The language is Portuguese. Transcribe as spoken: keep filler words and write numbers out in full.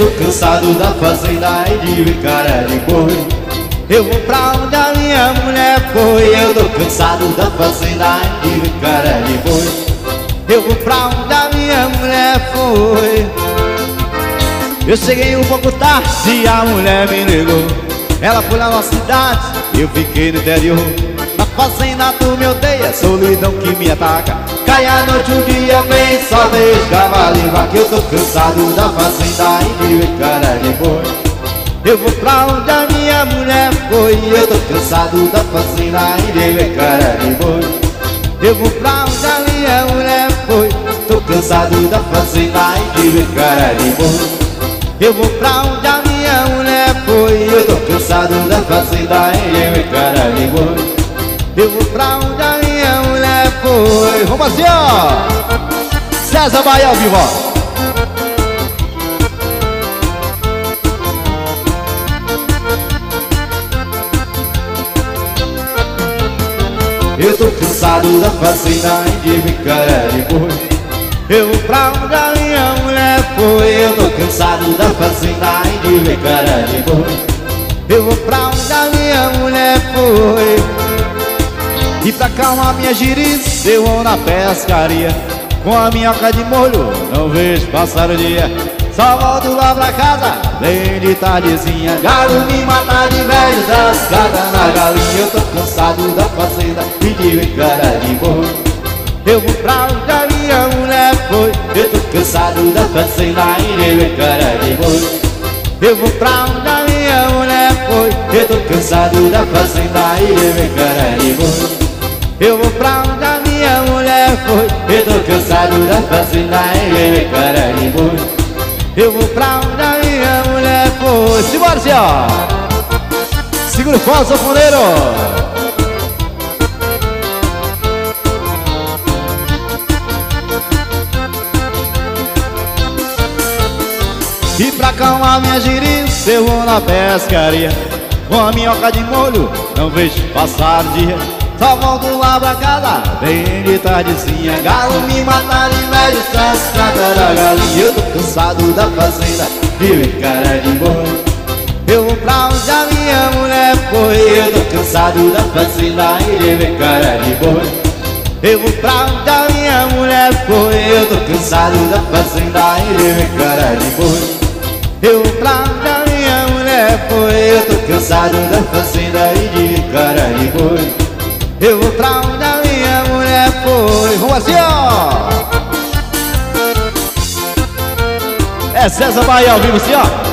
tô cansado da fazenda e de ver cara de boi. Eu vou pra onde a minha mulher foi. Eu tô cansado da fazenda e de ver cara de boi. Eu vou pra onde a minha mulher foi. Eu cheguei um pouco tarde e a mulher me ligou. Ela foi lá na cidade, eu fiquei no interior. Na fazenda tu me odeia, solidão que me ataca. Cai a noite, o dia vem, só vejo cavalo e vaca. Eu tô cansado da fazenda e de ver cara de boi. Eu vou pra onde a minha mulher foi. Eu tô cansado da fazenda e de ver cara de boi. Eu vou pra onde a minha mulher foi. Tô cansado da fazenda e de ver cara de boi. Eu vou pra onde a minha mulher foi. Eu tô cansado da fazenda e de ver cara de boi. Eu vou pra onde a minha mulher foi. Vamos assim, ó. César Bahia ao vivo, ó. Eu tô cansado da fazenda e de ver cara de boi. Eu vou pra onde a minha mulher foi. Eu tô cansado da fazenda e de ver cara de boi. Eu vou pra onde a minha mulher foi. E pra acalmar minha girice eu vou na pescaria. Com a minhoca de molho não vejo passar o dia. Só volto lá pra casa bem de tardezinha. Galo me mata de velho das casas na galinha. Eu tô cansado da fazenda e de ver cara de boi. Eu vou pra onde a minha mulher foi. Eu tô cansado da fazenda e de ver cara de boi. Eu vou pra onde a minha mulher foi. Eu tô cansado da fazenda e de ver cara de boi. Eu vou pra onde a minha mulher foi. Eu tô cansado da fazenda e de ver cara de boi. Eu vou pra onde a minha mulher foi. Simbora, senhor. Segura o fogo, sanfoneiro. E pra acalmar minha girice eu vou na pescaria. Com a minhoca de molho não vejo passar o dia. Só volto lá pra casa bem de tardezinha. Galo me mata de velho, cascata da galinha. Eu tô cansado da fazenda de ver cara de boi. Eu vou pra onde a minha mulher foi. Eu tô cansado da fazenda e de ver cara de boi. Eu vou pra onde a minha mulher foi. Eu tô cansado da fazenda e de ver cara de boi. Eu vou pra onde a minha mulher foi. Eu tô cansado da fazenda e de ver cara de boi. Eu vou pra onde a minha mulher foi. Vamos assim, ó. É César Bahia ao vivo, assim, ó.